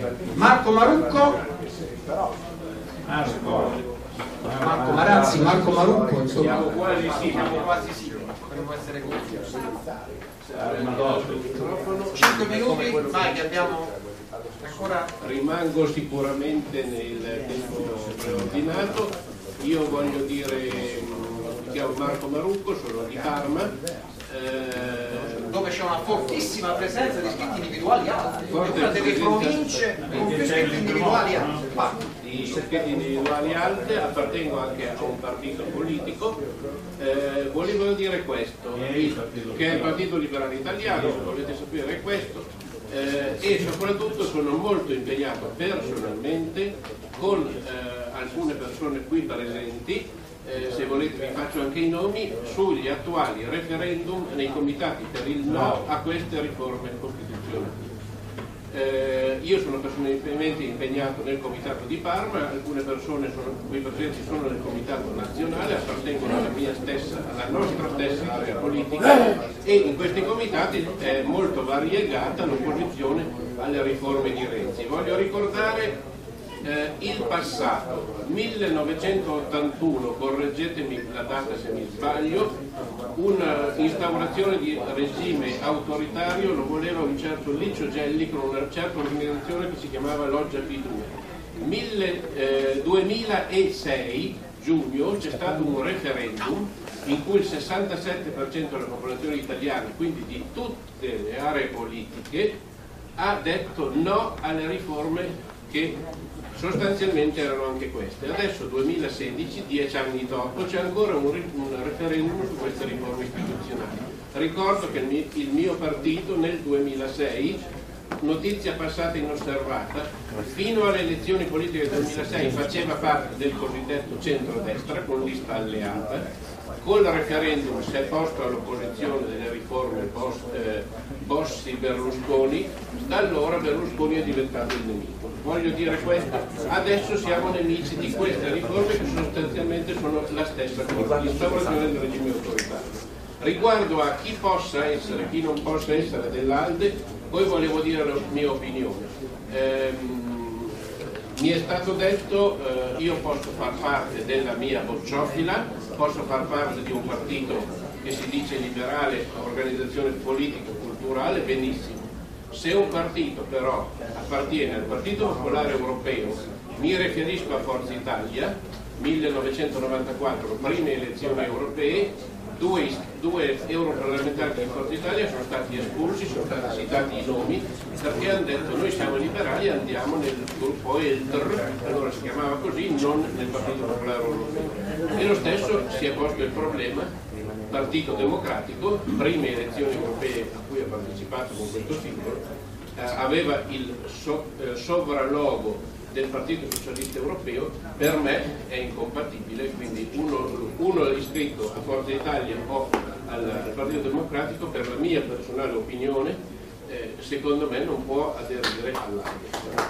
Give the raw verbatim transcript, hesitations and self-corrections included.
Marco Marucco, Marco Marazzi, Marco Marucco, insomma. Siamo quasi sì, siamo quasi sì, potremmo essere confusi. cinque minuti, vai che abbiamo ancora. Rimango sicuramente nel tempo preordinato. Io voglio dire, mi chiamo Marco Marucco, sono di Parma. Dove c'è una fortissima presenza di iscritti individuali alti, una delle province con più iscritti individuali alti. Di iscritti individuali alte, appartengo anche a un partito politico. Eh, volevo dire questo, che è il Partito Liberale Italiano, se volete sapere è questo, eh, e soprattutto sono molto impegnato personalmente con eh, alcune persone qui presenti. Eh, se volete vi faccio anche i nomi, sugli attuali referendum nei comitati per il no a queste riforme costituzionali. Eh, io sono personalmente impegnato nel comitato di Parma, alcune persone sono, qui presenti sono nel comitato nazionale, appartengono alla mia stessa, alla nostra stessa area politica, e in questi comitati è molto variegata l'opposizione alle riforme di Renzi. Voglio ricordare Eh, il passato, millenovecentottantuno, correggetemi la data se mi sbaglio, un'instaurazione di regime autoritario lo voleva un certo Licio Gelli con una certa organizzazione che si chiamava Loggia P due. Mille, eh, duemilasei, giugno, c'è stato un referendum in cui il sessantasette per cento della popolazione italiana, quindi di tutte le aree politiche, ha detto no alle riforme che sostanzialmente erano anche queste. Adesso duemilasedici, dieci anni dopo, c'è ancora un, un referendum su queste riforme istituzionali. Ricordo che il mio, il mio partito nel duemilasei, notizia passata inosservata, fino alle elezioni politiche del duemilasei faceva parte del cosiddetto centrodestra con lista alleata. Col referendum si è posto all'opposizione delle riforme post, eh, Bossi-Berlusconi, da allora Berlusconi è diventato il nemico. Voglio dire questo, adesso siamo nemici di queste riforme che sostanzialmente sono la stessa cosa, l'instaurazione del regime autoritario. Riguardo a chi possa essere, chi non possa essere dell'Alde, poi volevo dire la mia opinione. Ehm, mi è stato detto eh, io posso far parte della mia bocciofila, posso far parte di un partito che si dice liberale, organizzazione politica-culturale, benissimo. Se un partito però appartiene al Partito Popolare Europeo, mi riferisco a Forza Italia, millenovecentonovantaquattro, prime elezioni europee, due, due europarlamentari di Forza Italia sono stati espulsi, sono stati citati i nomi, perché hanno detto noi siamo liberali, andiamo nel gruppo E L T R, allora si chiamava così, non nel Partito Popolare Europeo. E lo stesso si è posto il problema. Partito Democratico, prime elezioni europee a cui ha partecipato con questo simbolo, eh, aveva il so, eh, sovralogo del Partito Socialista Europeo, per me è incompatibile, quindi uno, uno è iscritto a Forza Italia o al, al Partito Democratico, per la mia personale opinione, eh, secondo me non può aderire all'altro.